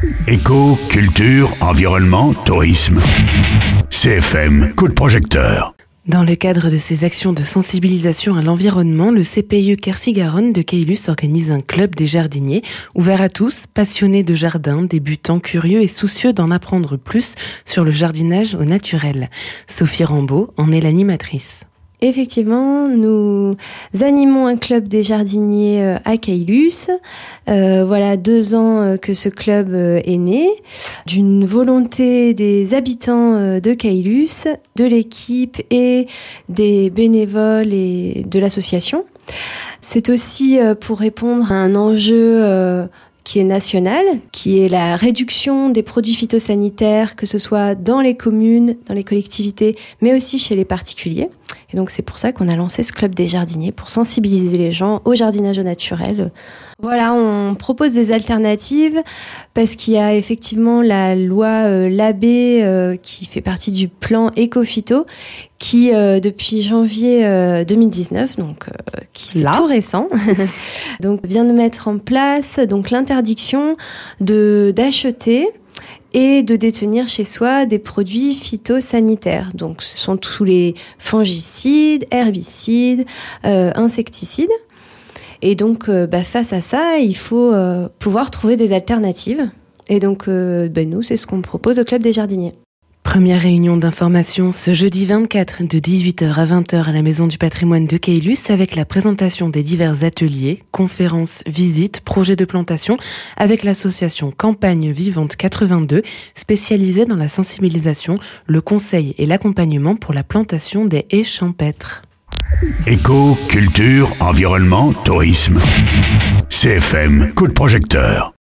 Éco, culture, environnement, tourisme. CFM, coup de projecteur. Dans le cadre de ses actions de sensibilisation à l'environnement, le CPIE Quercy-Garonne de Caylus organise un club des jardiniers, ouvert à tous, passionnés de jardin, débutants, curieux et soucieux d'en apprendre plus sur le jardinage au naturel. Sophie Rambaud en est l'animatrice. Effectivement, nous animons un club des jardiniers à Caylus. Voilà 2 ans que ce club est né, d'une volonté des habitants de Caylus, de l'équipe et des bénévoles et de l'association. C'est aussi pour répondre à un enjeu qui est national, qui est la réduction des produits phytosanitaires, que ce soit dans les communes, dans les collectivités, mais aussi chez les particuliers. Et donc c'est pour ça qu'on a lancé ce club des jardiniers, pour sensibiliser les gens au jardinage au naturel. Voilà, on propose des alternatives parce qu'il y a effectivement la loi Labbé qui fait partie du plan Éco-Phyto qui depuis janvier 2019, donc qui c'est tout récent, donc vient de mettre en place donc l'interdiction d'acheter et de détenir chez soi des produits phytosanitaires. Donc ce sont tous les fongicides, herbicides, insecticides. Et donc face à ça, il faut pouvoir trouver des alternatives. Et donc nous, c'est ce qu'on propose au Club des jardiniers. Première réunion d'information ce jeudi 24 de 18h à 20h à la Maison du Patrimoine de Caylus avec la présentation des divers ateliers, conférences, visites, projets de plantation avec l'association Campagne Vivante 82 spécialisée dans la sensibilisation, le conseil et l'accompagnement pour la plantation des haies champêtres. Éco, culture, environnement, tourisme. CFM, coup de projecteur.